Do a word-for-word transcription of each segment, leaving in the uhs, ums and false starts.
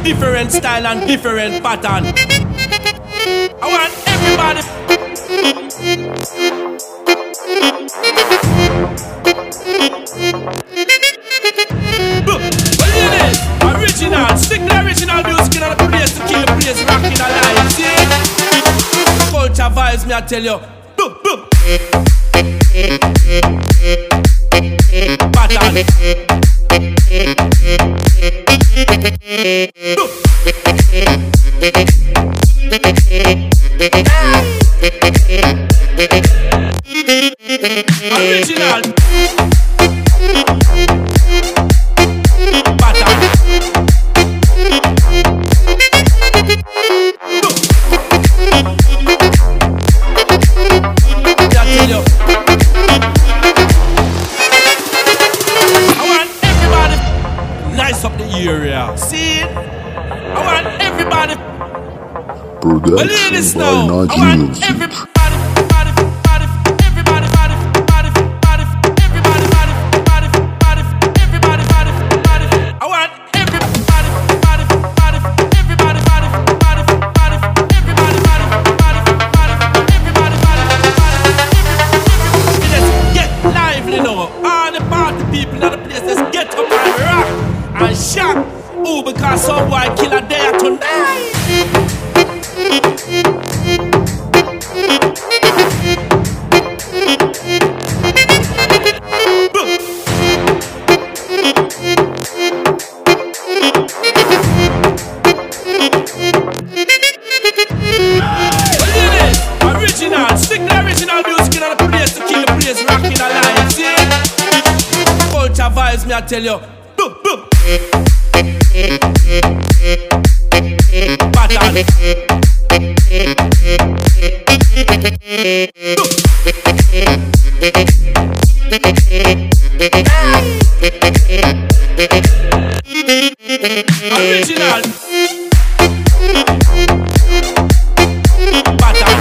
different style and different pattern. I want everybody. Well, it is original. Stick the original music in the place to keep the place rocking alive. See? Culture vibes, me I tell you. Boop, boop. Pattern. Boop. Original. Pattern. Boop. I tell you. I want everybody nice up the area. See it? I want everybody. Production well, hear this now. by I want Music. everybody. Ooh, because some boy kill a day tonight. Original, stick the original music in the place to keep the place rocking alive. See? Culture vibes, me I tell you. Boop, boop. Pattern. Original. Pattern.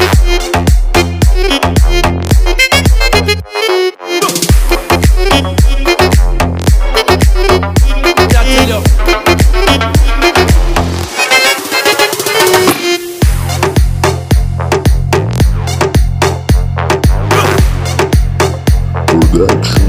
Production